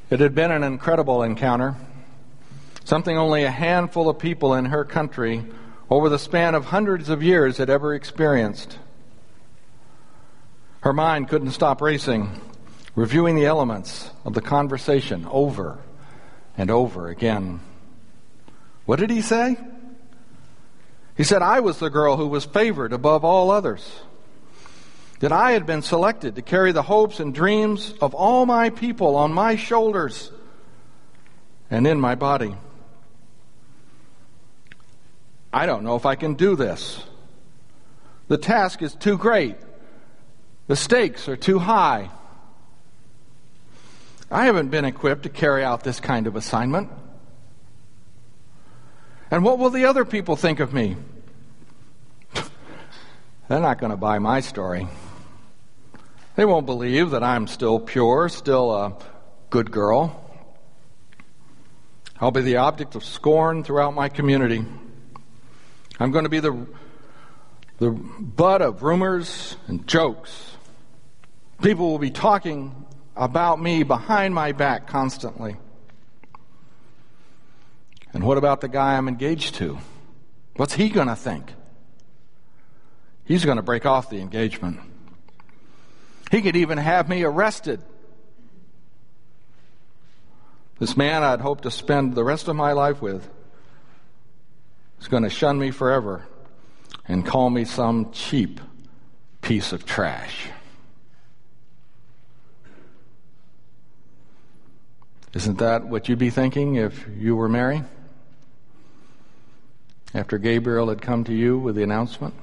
It had been an incredible encounter, something only a handful of people in her country over the span of hundreds of years had ever experienced. Her mind couldn't stop racing, reviewing the elements of the conversation over and over again. What did he say? He said, I was the girl who was favored above all others. That I had been selected to carry the hopes and dreams of all my people on my shoulders and in my body. I don't know if I can do this. The task is too great. The stakes are too high. I haven't been equipped to carry out this kind of assignment. And what will the other people think of me? They're not going to buy my story. They won't believe that I'm still pure, still a good girl. I'll be the object of scorn throughout my community. I'm going to be the butt of rumors and jokes. People will be talking about me behind my back constantly. And what about the guy I'm engaged to? What's he going to think? He's going to break off the engagement. He could even have me arrested. This man I'd hoped to spend the rest of my life with is going to shun me forever and call me some cheap piece of trash. Isn't that what you'd be thinking if you were Mary? After Gabriel had come to you with the announcement?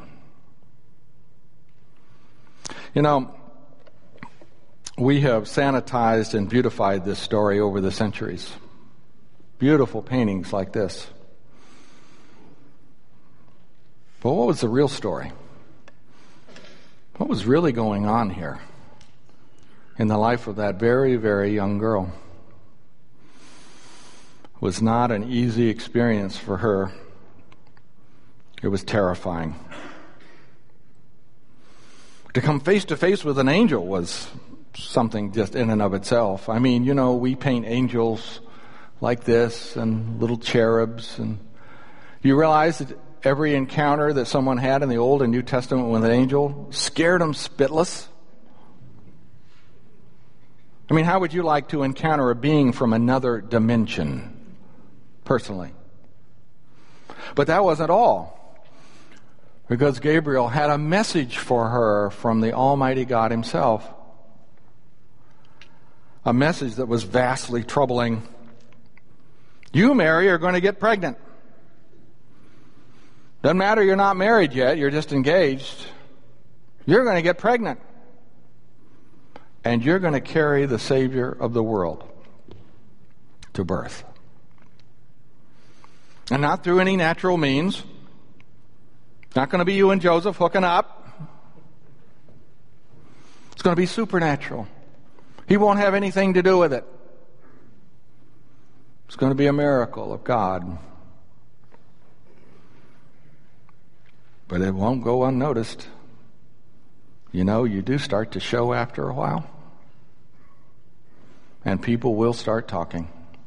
You know, we have sanitized and beautified this story over the centuries. Beautiful paintings like this. But what was the real story? What was really going on here in the life of that very, very young girl? It was not an easy experience for her. It was terrifying. To come face to face with an angel was something just in and of itself. I mean, you know, we paint angels like this and little cherubs. And do you realize that every encounter that someone had in the Old and New Testament with an angel scared them spitless? I mean, how would you like to encounter a being from another dimension, personally? But that wasn't all. Because Gabriel had a message for her from the Almighty God himself. A message that was vastly troubling. You, Mary, are going to get pregnant. Doesn't matter you're not married yet, you're just engaged. You're going to get pregnant. And you're going to carry the Savior of the world to birth. And not through any natural means. Not going to be you and Joseph hooking up. It's going to be supernatural. He won't have anything to do with it. It's going to be a miracle of God. But it won't go unnoticed. You know, you do start to show after a while. And people will start talking.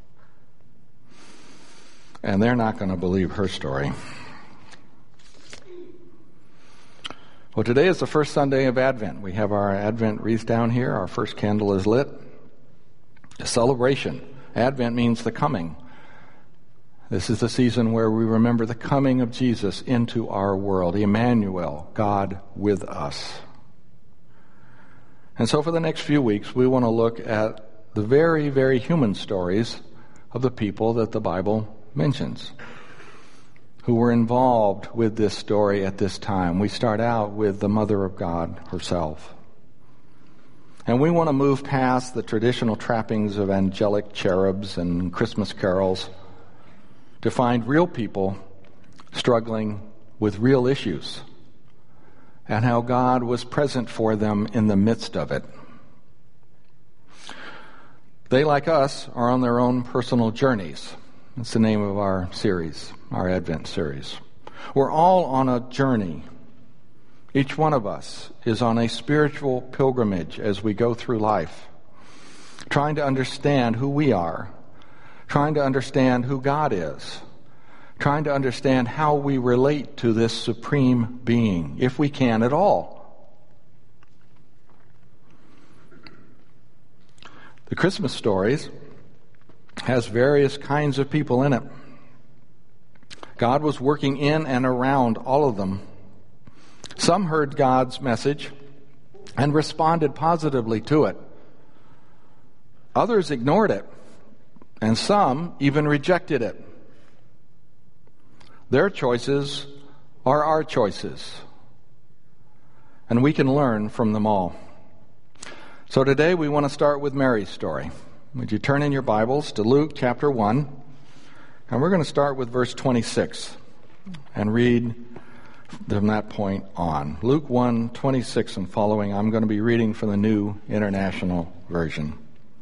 And they're not going to believe her story. Well, today is the first Sunday of Advent. We have our Advent wreath down here. Our first candle is lit. A celebration. Advent means the coming. This is the season where we remember the coming of Jesus into our world. Emmanuel, God with us. And so for the next few weeks, we want to look at the very, very human stories of the people that the Bible mentions, who were involved with this story at this time. We start out with the Mother of God herself. And we want to move past the traditional trappings of angelic cherubs and Christmas carols to find real people struggling with real issues and how God was present for them in the midst of it. They, like us, are on their own personal journeys. That's the name of our series, our Advent series. We're all on a journey. Each one of us is on a spiritual pilgrimage as we go through life. trying to understand who we are, trying to understand who God is, trying to understand how we relate to this supreme being, if we can at all. The Christmas stories has various kinds of people in it. God was working in and around all of them. Some heard God's message and responded positively to it. Others ignored it, and some even rejected it. Their choices are our choices, and we can learn from them all. So today we want to start with Mary's story. Would you turn in your Bibles to Luke chapter 1, and we're going to start with verse 26 and read from that point on. Luke 1:26 and following. I'm going to be reading from the New International Version.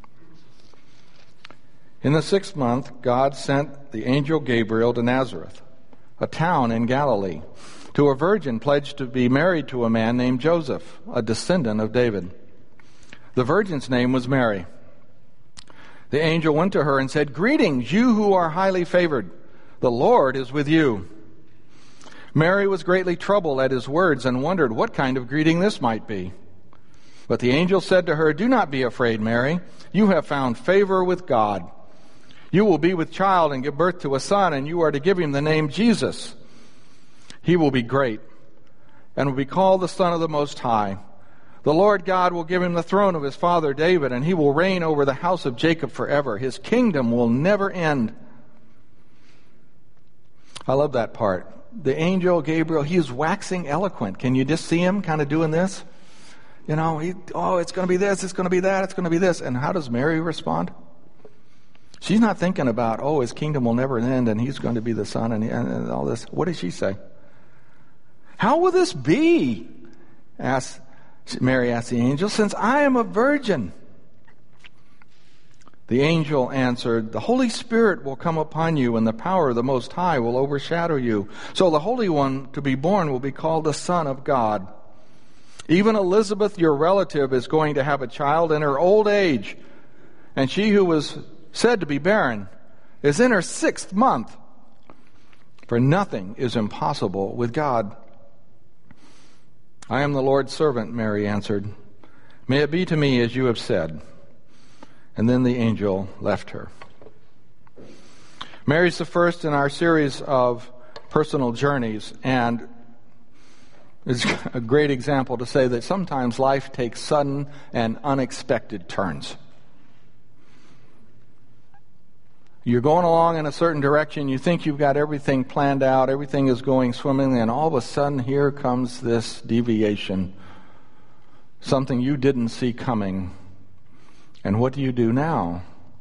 In the 6th month, God sent the angel Gabriel to Nazareth, a town in Galilee, to a virgin pledged to be married to a man named Joseph, a descendant of David. The virgin's name was Mary. The angel went to her and said, "Greetings, you who are highly favored. The Lord is with you." Mary was greatly troubled at his words and wondered what kind of greeting this might be. But the angel said to her, "Do not be afraid, Mary. You have found favor with God. You will be with child and give birth to a son, and you are to give him the name Jesus. He will be great and will be called the Son of the Most High. The Lord God will give him the throne of his father David, and he will reign over the house of Jacob forever. His kingdom will never end." I love that part. The angel Gabriel, he is waxing eloquent. Can you just see him kind of doing this? You know, it's going to be this, it's going to be that, it's going to be this. And how does Mary respond? She's not thinking about, his kingdom will never end and he's going to be the son and all this. What does she say? "How will this be?" Mary asked the angel, "since I am a virgin." The angel answered, "The Holy Spirit will come upon you, and the power of the Most High will overshadow you. So the Holy One to be born will be called the Son of God. Even Elizabeth, your relative, is going to have a child in her old age, and she who was said to be barren is in her 6th month. For nothing is impossible with God." "I am the Lord's servant," Mary answered. "May it be to me as you have said." And then the angel left her. Mary's the first in our series of personal journeys, and it's a great example to say that sometimes life takes sudden and unexpected turns. You're going along in a certain direction, you think you've got everything planned out, everything is going swimmingly, and all of a sudden here comes this deviation, something you didn't see coming. And what do you do now?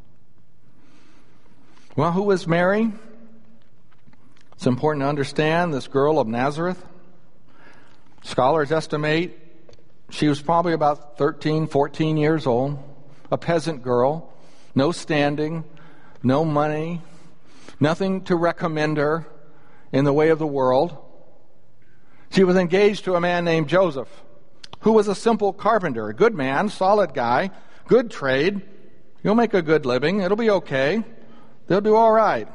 Well, who is Mary? It's important to understand this girl of Nazareth. Scholars estimate she was probably about 13, 14 years old, a peasant girl, no standing, no money, nothing to recommend her in the way of the world. She was engaged to a man named Joseph, who was a simple carpenter, a good man, solid guy, good trade. He'll make a good living. It'll be okay. They'll do all right.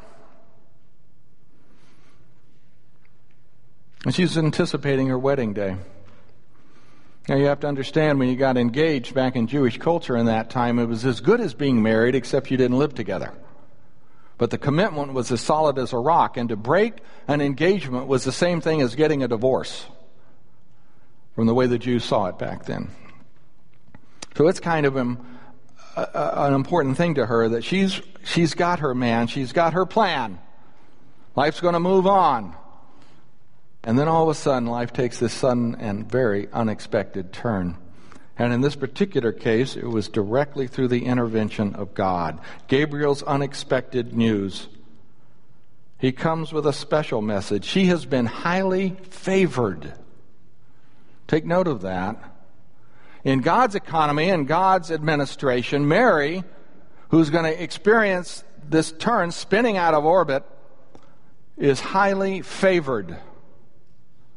And she's anticipating her wedding day. Now you have to understand, when you got engaged back in Jewish culture in that time, it was as good as being married, except you didn't live together. But the commitment was as solid as a rock, and to break an engagement was the same thing as getting a divorce, from the way the Jews saw it back then. So it's kind of an important thing to her that she's got her man, she's got her plan. Life's going to move on. And then all of a sudden, life takes this sudden and very unexpected turn. And in this particular case, it was directly through the intervention of God. Gabriel's unexpected news. He comes with a special message. She has been highly favored. Take note of that. In God's economy and God's administration, Mary, who's going to experience this turn, spinning out of orbit, is highly favored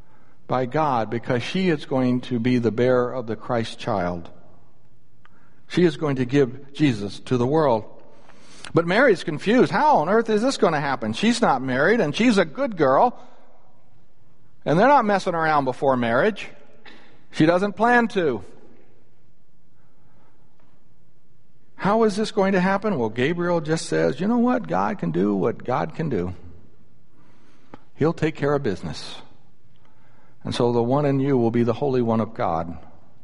by God, because she is going to be the bearer of the Christ child. She is going to give Jesus to the world. But Mary's confused. How on earth is this going to happen? She's not married, and she's a good girl. And they're not messing around before marriage. She doesn't plan to. How is this going to happen? Well, Gabriel just says, you know what? God can do what God can do. He'll take care of business. And so the one in you will be the Holy One of God.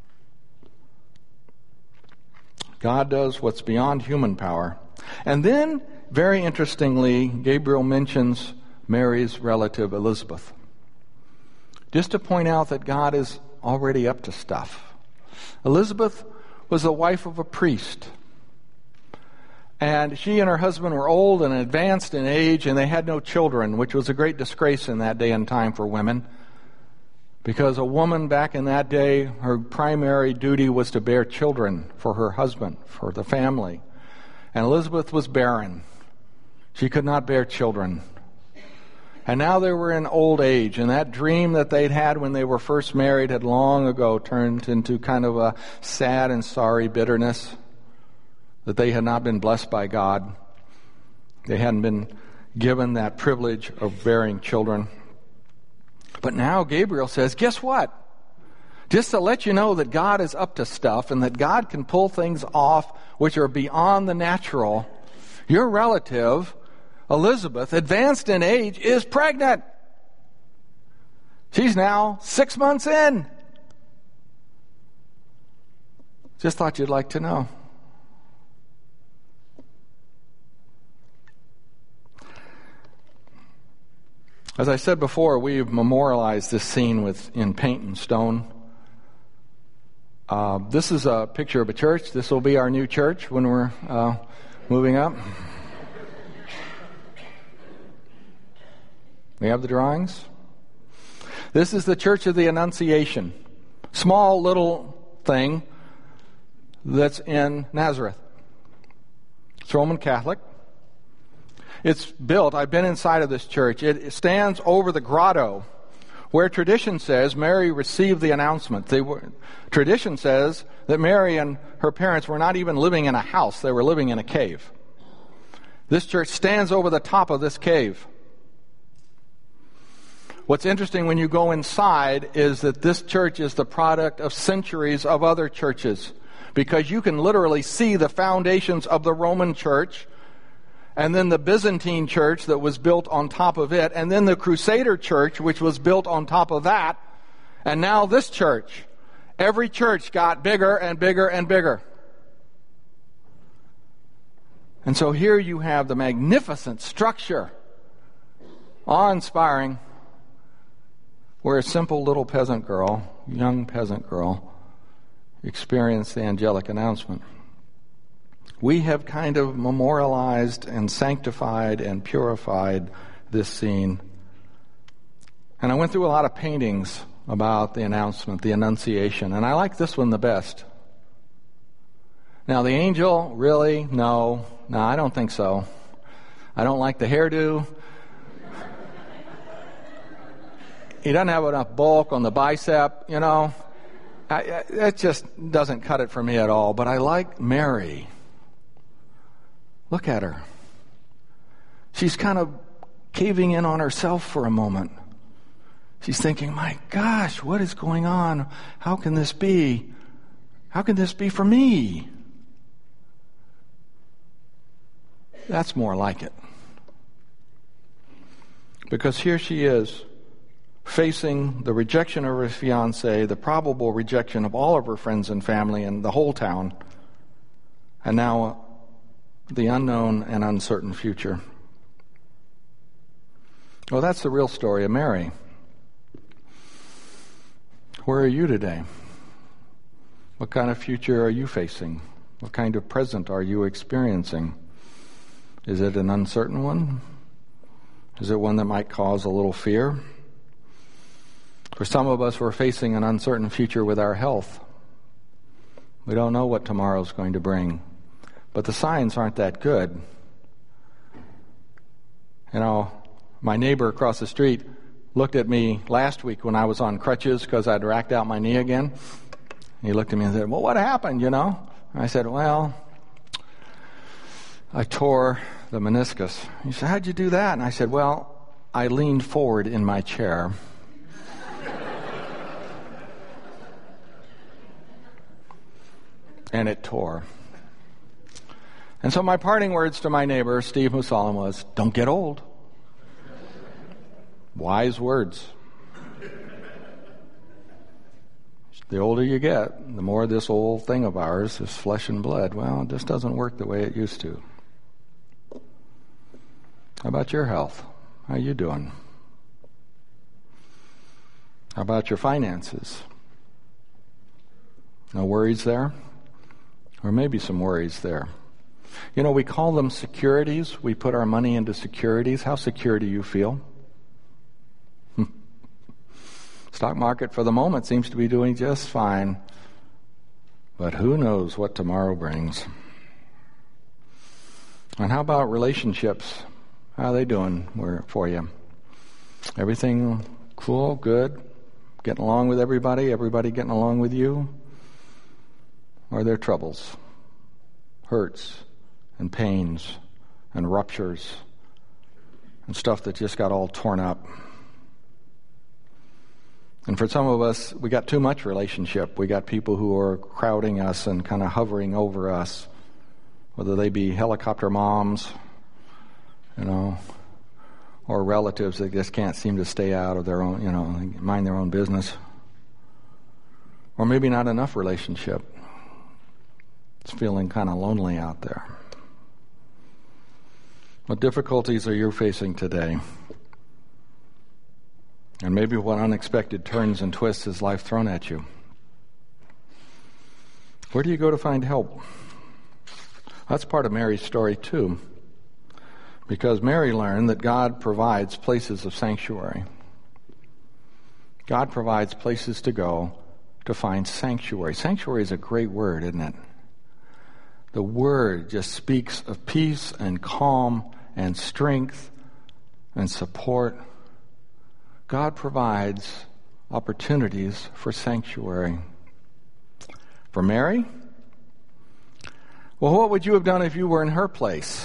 God does what's beyond human power. And then, very interestingly, Gabriel mentions Mary's relative Elizabeth. Just to point out that God is already up to stuff. Elizabeth was the wife of a priest. And she and her husband were old and advanced in age, and they had no children, which was a great disgrace in that day and time for women. Because a woman back in that day, her primary duty was to bear children for her husband, for the family. And Elizabeth was barren. She could not bear children. And now they were in old age, and that dream that they'd had when they were first married had long ago turned into kind of a sad and sorry bitterness that they had not been blessed by God. They hadn't been given that privilege of bearing children. But now Gabriel says, guess what? Just to let you know that God is up to stuff and that God can pull things off which are beyond the natural, your relative, Elizabeth, advanced in age, is pregnant. She's now 6 months in. Just thought you'd like to know. As I said before, we've memorialized this scene in paint and stone. This is a picture of a church. This will be our new church when we're moving up. We have the drawings. This is the Church of the Annunciation. Small little thing that's in Nazareth. It's Roman Catholic. It's built, I've been inside of this church. It stands over the grotto where tradition says Mary received the announcement. Tradition says that Mary and her parents were not even living in a house. They were living in a cave. This church stands over the top of this cave. What's interesting when you go inside is that this church is the product of centuries of other churches, because you can literally see the foundations of the Roman church, and then the Byzantine church that was built on top of it, and then the Crusader church, which was built on top of that, and now this church. Every church got bigger and bigger and bigger. And so here you have the magnificent structure, awe-inspiring, where a simple little peasant girl, young peasant girl, experienced the angelic announcement. We have kind of memorialized and sanctified and purified this scene. And I went through a lot of paintings about the announcement, the Annunciation, and I like this one the best. Now, the angel, really? No, I don't think so. I don't like the hairdo. He doesn't have enough bulk on the bicep, you know. It just doesn't cut it for me at all. But I like Mary. Look at her. She's kind of caving in on herself for a moment. She's thinking, my gosh, what is going on? How can this be? How can this be for me? That's more like it. Because here she is, facing the rejection of her fiancé, the probable rejection of all of her friends and family and the whole town, and now the unknown and uncertain future. Well, that's the real story of Mary. Where are you today? What kind of future are you facing? What kind of present are you experiencing? Is it an uncertain one? Is it one that might cause a little fear? For some of us, we're facing an uncertain future with our health. We don't know what tomorrow's going to bring. But the signs aren't that good. You know, my neighbor across the street looked at me last week when I was on crutches because I'd racked out my knee again. He looked at me and said, well, what happened, you know? I said, well, I tore the meniscus. He said, how'd you do that? And I said, well, I leaned forward in my chair. And it tore. And so my parting words to my neighbor, Steve Musalam, was, don't get old. Wise words. The older you get, the more this old thing of ours, this flesh and blood, well, it just doesn't work the way it used to. How about your health? How you doing? How about your finances? No worries there? Or maybe some worries there. You know, we call them securities. We put our money into securities. How secure do you feel? Stock market for the moment seems to be doing just fine. But who knows what tomorrow brings? And how about relationships? How are they doing for you? Everything cool, good? Getting along with everybody? Everybody getting along with you? Or are there troubles, hurts, and pains, and ruptures, and stuff that just got all torn up? And for some of us, we got too much relationship. We got people who are crowding us and kind of hovering over us, whether they be helicopter moms, or relatives that just can't seem to stay out of their own, mind their own business. Or maybe not enough relationship. It's feeling kind of lonely out there. What difficulties are you facing today? And maybe what unexpected turns and twists has life thrown at you? Where do you go to find help? That's part of Mary's story too. Because Mary learned that God provides places of sanctuary. God provides places to go to find sanctuary. Sanctuary is a great word, isn't it? The word just speaks of peace and calm and strength and support. God provides opportunities for sanctuary. For Mary? Well, what would you have done if you were in her place?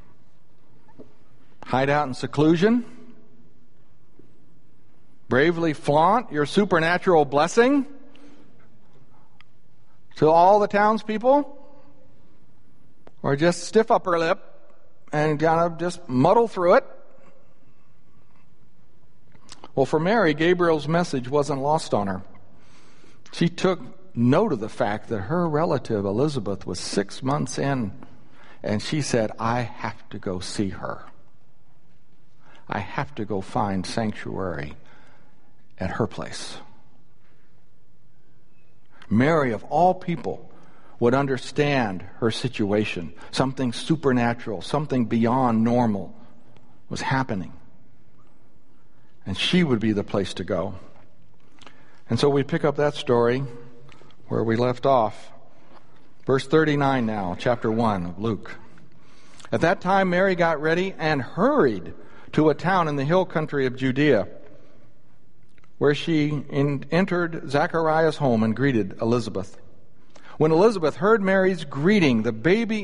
Hide out in seclusion? Bravely flaunt your supernatural blessing to all the townspeople? Or just stiff upper lip and kind of just muddle through it? Well, for Mary, Gabriel's message wasn't lost on her. She took note of the fact that her relative Elizabeth was 6 months in, and she said, I have to go see her. I have to go find sanctuary at her place. Mary, of all people, would understand her situation. Something supernatural, something beyond normal was happening. And she would be the place to go. And so we pick up that story where we left off. Verse 39 now, chapter 1 of Luke. At that time Mary got ready and hurried to a town in the hill country of Judea, where she entered Zachariah's home and greeted Elizabeth. When Elizabeth heard Mary's greeting, the baby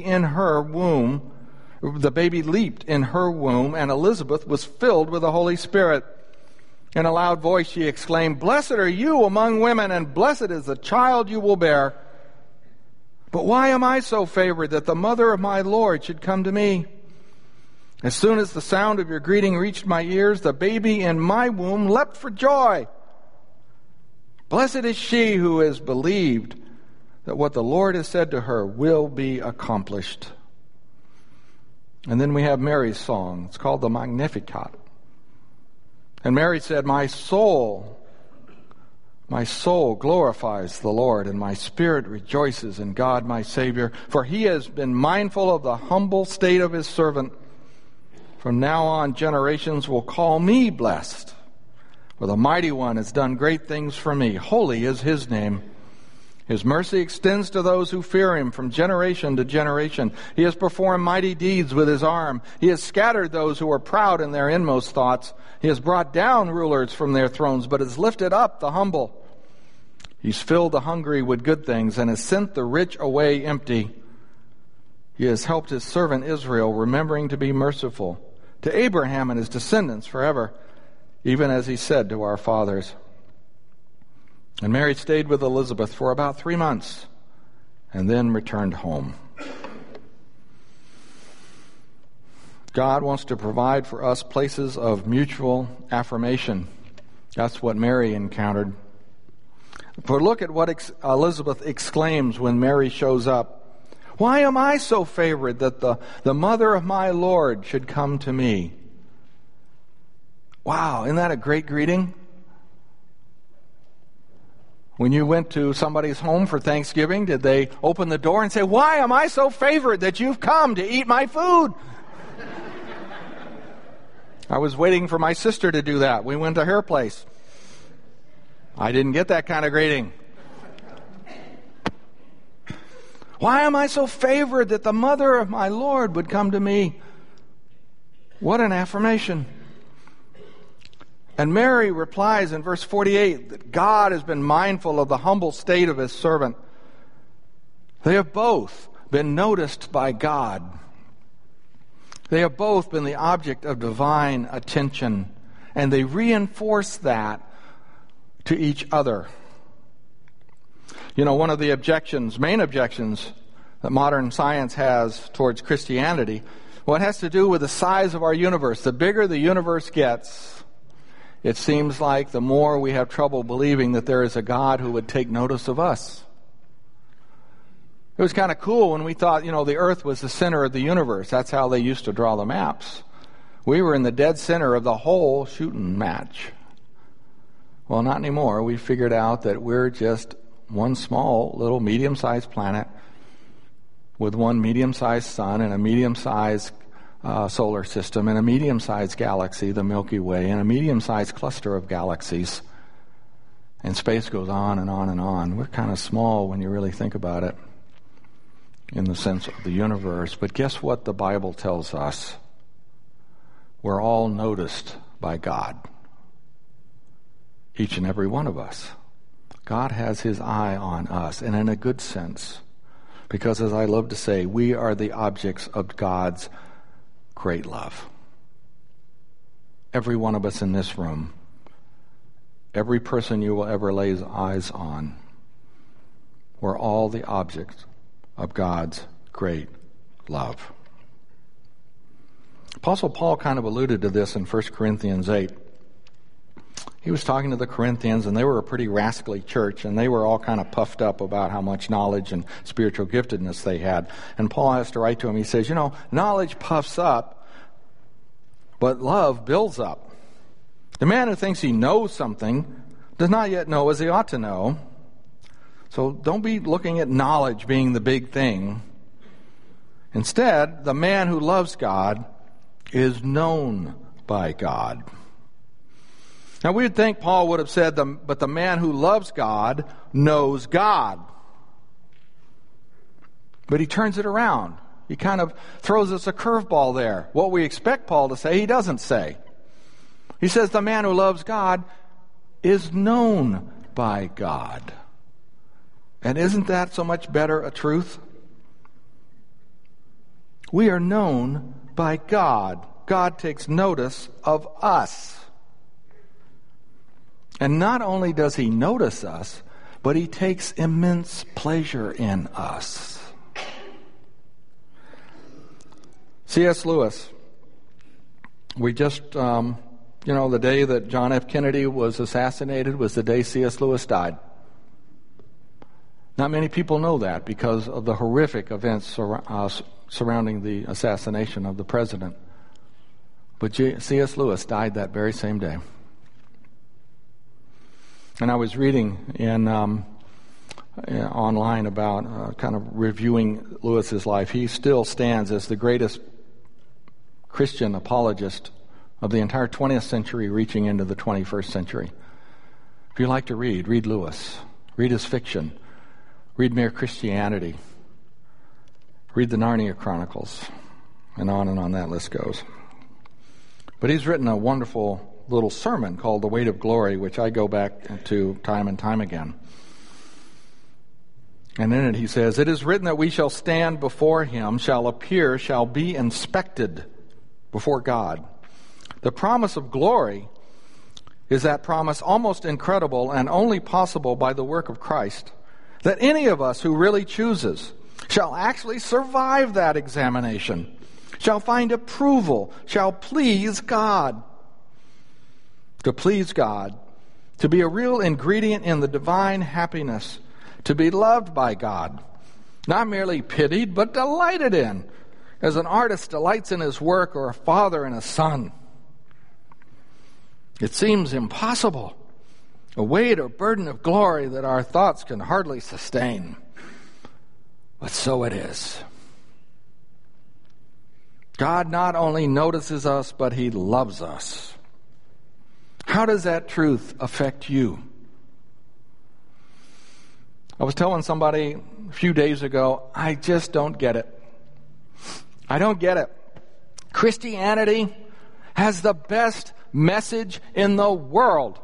leaped in her womb, and Elizabeth was filled with the Holy Spirit. In a loud voice she exclaimed, Blessed are you among women, and blessed is the child you will bear. But why am I so favored that the mother of my Lord should come to me? As soon as the sound of your greeting reached my ears, the baby in my womb leapt for joy. Blessed is she who has believed that what the Lord has said to her will be accomplished. And then we have Mary's song. It's called the Magnificat. And Mary said, My soul glorifies the Lord, and my spirit rejoices in God my Savior, for he has been mindful of the humble state of his servant. From now on, generations will call me blessed, for the Mighty One has done great things for me. Holy is his name. His mercy extends to those who fear him from generation to generation. He has performed mighty deeds with his arm. He has scattered those who are proud in their inmost thoughts. He has brought down rulers from their thrones, but has lifted up the humble. He's filled the hungry with good things and has sent the rich away empty. He has helped his servant Israel, remembering to be merciful to Abraham and his descendants forever, even as he said to our fathers. And Mary stayed with Elizabeth for about 3 months and then returned home. God wants to provide for us places of mutual affirmation. That's what Mary encountered. But look at what Elizabeth exclaims when Mary shows up. Why am I so favored that the mother of my Lord should come to me? Wow, isn't that a great greeting? When you went to somebody's home for Thanksgiving, did they open the door and say, why am I so favored that you've come to eat my food? I was waiting for my sister to do that. We went to her place. I didn't get that kind of greeting. Why am I so favored that the mother of my Lord would come to me? What an affirmation. And Mary replies in verse 48 that God has been mindful of the humble state of his servant. They have both been noticed by God. They have both been the object of divine attention, and they reinforce that to each other. You know, one of the main objections that modern science has towards Christianity, well, it has to do with the size of our universe. The bigger the universe gets, it seems like the more we have trouble believing that there is a God who would take notice of us. It was kind of cool when we thought, the earth was the center of the universe. That's how they used to draw the maps. We were in the dead center of the whole shooting match. Well, not anymore. We figured out that we're just one small little medium-sized planet with one medium-sized sun and a medium-sized solar system and a medium-sized galaxy, the Milky Way, and a medium-sized cluster of galaxies. And space goes on and on and on. We're kind of small when you really think about it in the sense of the universe. But guess what the Bible tells us? We're all noticed by God. Each and every one of us. God has his eye on us, and in a good sense. Because as I love to say, we are the objects of God's great love. Every one of us in this room, every person you will ever lay eyes on, we're all the objects of God's great love. Apostle Paul kind of alluded to this in 1 Corinthians 8. He was talking to the Corinthians, and they were a pretty rascally church, and they were all kind of puffed up about how much knowledge and spiritual giftedness they had. And Paul has to write to him, he says, knowledge puffs up, but love builds up. The man who thinks he knows something does not yet know as he ought to know. So don't be looking at knowledge being the big thing. Instead, the man who loves God is known by God. Now, we would think Paul would have said, but the man who loves God knows God. But he turns it around. He kind of throws us a curveball there. What we expect Paul to say, he doesn't say. He says the man who loves God is known by God. And isn't that so much better a truth? We are known by God. God takes notice of us. And not only does he notice us, but he takes immense pleasure in us. C.S. Lewis, we just, the day that John F. Kennedy was assassinated was the day C.S. Lewis died. Not many people know that because of the horrific events surrounding the assassination of the president. But C.S. Lewis died that very same day. And I was reading online about kind of reviewing Lewis's life. He still stands as the greatest Christian apologist of the entire 20th century reaching into the 21st century. If you like to read Lewis. Read his fiction. Read Mere Christianity. Read the Narnia Chronicles. And on that list goes. But he's written a wonderful little sermon called The Weight of Glory, which I go back to time and time again. And in it he says, "It is written that we shall stand before him, shall appear, shall be inspected before God." The promise of glory is that promise almost incredible and only possible by the work of Christ, that any of us who really chooses shall actually survive that examination, shall find approval, shall please God. To please God, to be a real ingredient in the divine happiness, to be loved by God, not merely pitied, but delighted in, as an artist delights in his work or a father in a son. It seems impossible, a weight or burden of glory that our thoughts can hardly sustain. But so it is. God not only notices us, but he loves us. How does that truth affect you? I was telling somebody a few days ago, I just don't get it. I don't get it. Christianity has the best message in the world.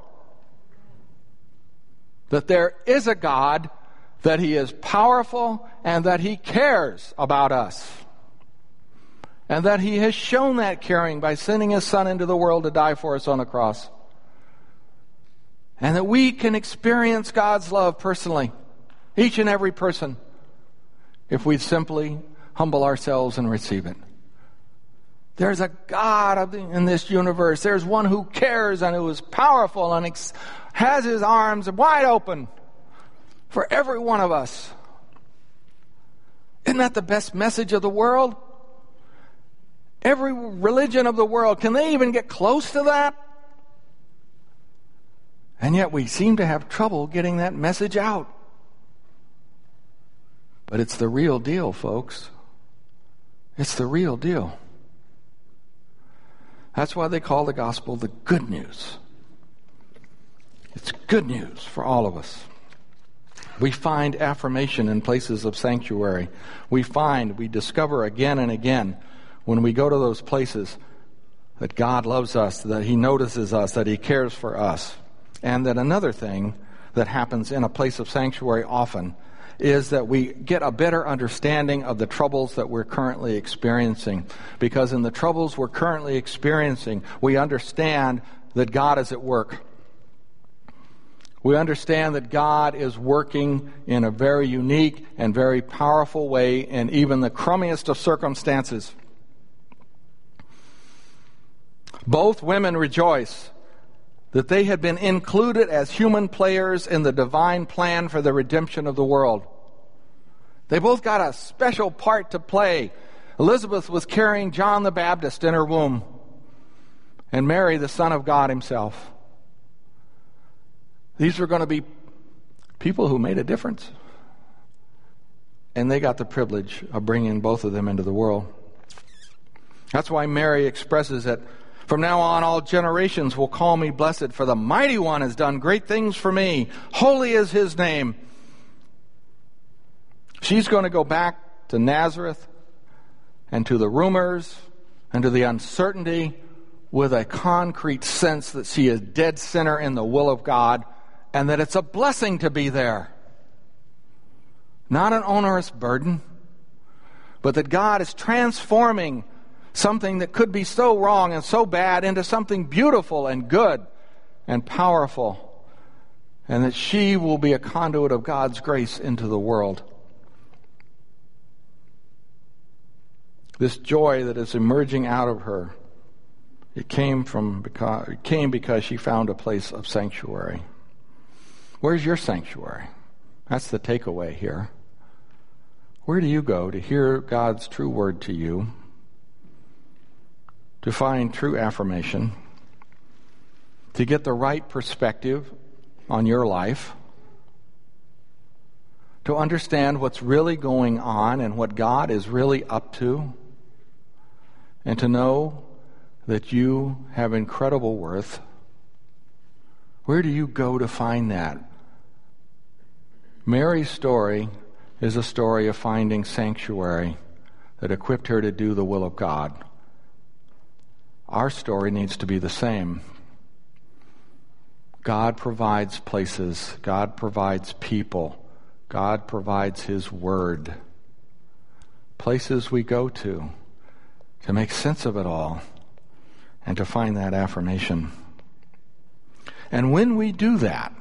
That there is a God, that he is powerful, and that he cares about us. And that he has shown that caring by sending his Son into the world to die for us on the cross. And that we can experience God's love personally, each and every person, if we simply humble ourselves and receive it. There's a God in this universe. There's one who cares and who is powerful and has his arms wide open for every one of us. Isn't that the best message of the world? Every religion of the world, can they even get close to that? And yet we seem to have trouble getting that message out. But it's the real deal, folks. It's the real deal. That's why they call the gospel the good news. It's good news for all of us. We find affirmation in places of sanctuary. We discover again and again when we go to those places that God loves us, that he notices us, that he cares for us. And that another thing that happens in a place of sanctuary often is that we get a better understanding of the troubles that we're currently experiencing. Because in the troubles we're currently experiencing, we understand that God is at work. We understand that God is working in a very unique and very powerful way in even the crummiest of circumstances. Both women rejoice that they had been included as human players in the divine plan for the redemption of the world. They both got a special part to play. Elizabeth was carrying John the Baptist in her womb, and Mary, the Son of God himself. These were going to be people who made a difference. And they got the privilege of bringing both of them into the world. That's why Mary expresses that from now on, all generations will call me blessed, for the Mighty One has done great things for me. Holy is his name. She's going to go back to Nazareth and to the rumors and to the uncertainty with a concrete sense that she is dead center in the will of God and that it's a blessing to be there. Not an onerous burden, but that God is transforming something that could be so wrong and so bad into something beautiful and good and powerful, and that she will be a conduit of God's grace into the world. This joy that is emerging out of her, it came because she found a place of sanctuary. Where's your sanctuary? That's the takeaway here. Where do you go to hear God's true word to you? To find true affirmation, to get the right perspective on your life, to understand what's really going on and what God is really up to, and to know that you have incredible worth. Where do you go to find that? Mary's story is a story of finding sanctuary that equipped her to do the will of God. Our story needs to be the same. God provides places, God provides people God provides His Word. Places we go to make sense of it all and to find that affirmation. And when we do that,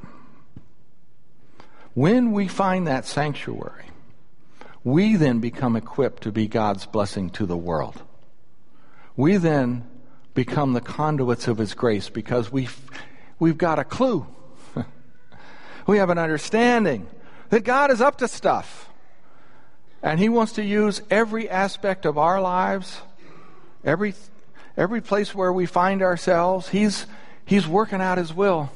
when we find that sanctuary, we then become equipped to be God's blessing to the world. We then become the conduits of His grace because we've got a clue. We have an understanding that God is up to stuff. And He wants to use every aspect of our lives, every place where we find ourselves. He's working out His will.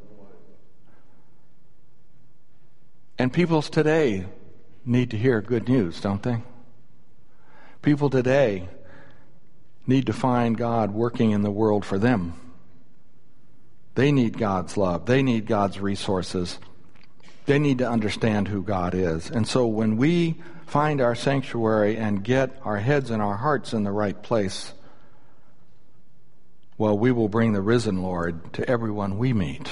And people today need to hear good news, don't they? People today need to find God working in the world for them. They need God's love. They need God's resources. They need to understand who God is. And so when we find our sanctuary and get our heads and our hearts in the right place, well, we will bring the risen Lord to everyone we meet.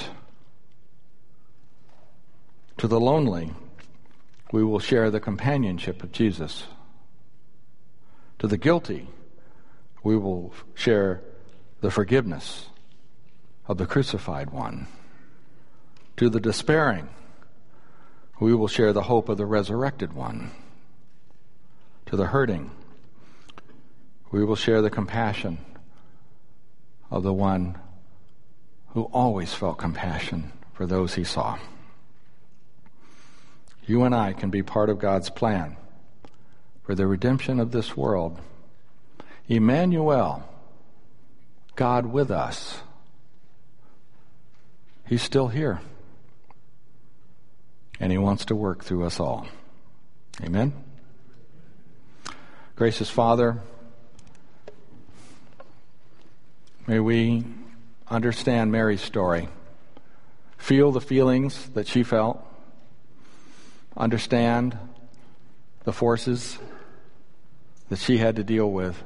To the lonely, we will share the companionship of Jesus. To the guilty, we will share the forgiveness of the crucified one. To the despairing, we will share the hope of the resurrected one. To the hurting, we will share the compassion of the one who always felt compassion for those he saw. You and I can be part of God's plan for the redemption of this world. Emmanuel, God with us. He's still here. And He wants to work through us all. Amen? Gracious Father, may we understand Mary's story, feel the feelings that she felt, understand the forces that she had to deal with.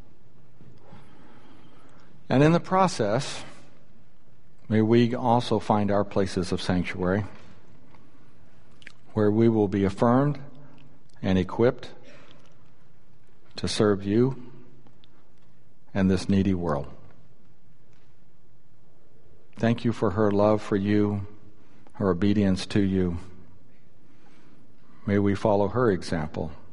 And in the process, may we also find our places of sanctuary where we will be affirmed and equipped to serve You and this needy world. Thank You for her love for You, her obedience to You. May we follow her example